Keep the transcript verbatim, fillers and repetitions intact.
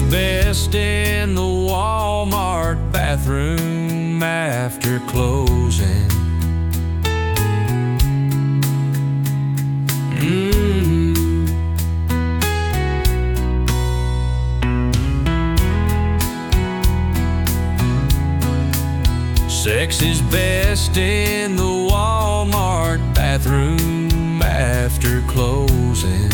best in the Walmart bathroom after closing. Mm. Sex is best in the Walmart bathroom after closing.